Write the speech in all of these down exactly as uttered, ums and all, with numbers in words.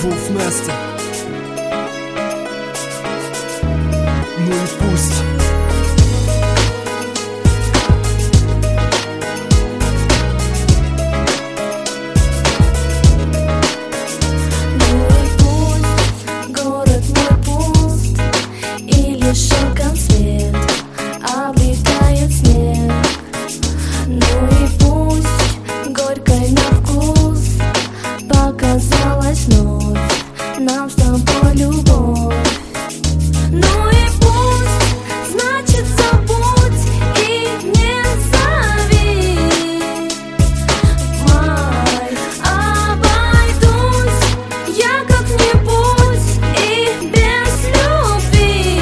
Wolfmaster. Ну и пусть. Шелком свет обретает снег. Ну и пусть горькой на вкус показалась вновь нам с тобой любовь. Ну и пусть, значит, забудь и не зови. В май обойдусь я как-нибудь и без любви.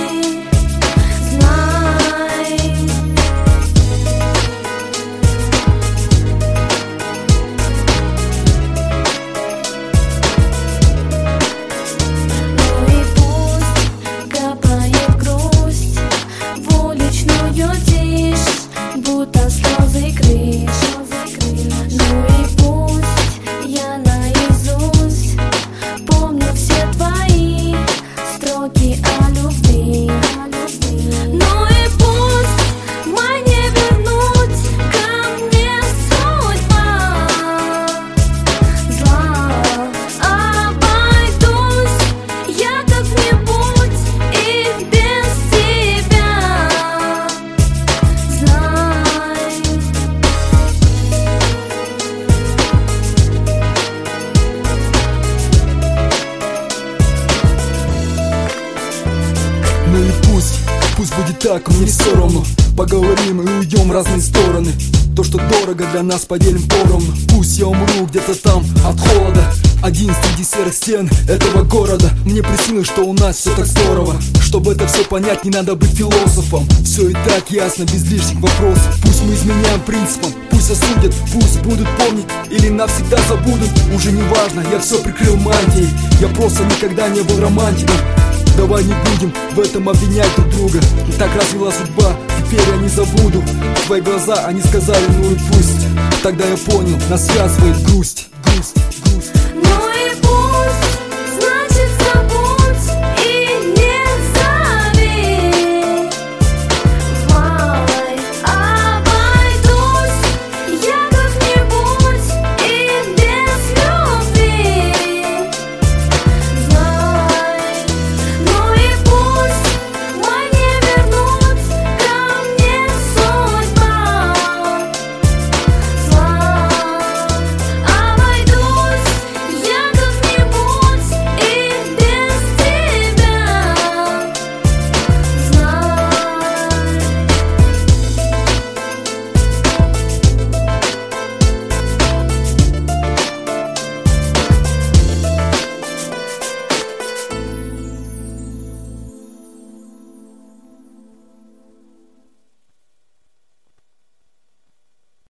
Будто слезы крик. Ну и пусть я наизусть помню все твои строки о любви. Ну и пусть в май не вернуть ко мне судьба зла. Обойдусь я как-нибудь и без тебя. Ну и пусть, пусть будет так, мне все равно. Поговорим и уйдем в разные стороны. То, что дорого для нас, поделим поровну. Пусть я умру где-то там от холода, один среди серых стен этого города. Мне приснилось, что у нас все так здорово. Чтобы это все понять, не надо быть философом. Все и так ясно, без лишних вопросов. Пусть мы изменяем принципам, пусть осудят, пусть будут помнить или навсегда забудут. Уже не важно, я все прикрыл мантией. Я просто никогда не был романтиком. Давай не будем в этом обвинять друг друга. И так развела судьба, теперь я не забуду твои глаза, они сказали, ну и пусть. Тогда я понял, нас связывает грусть, грусть, грусть.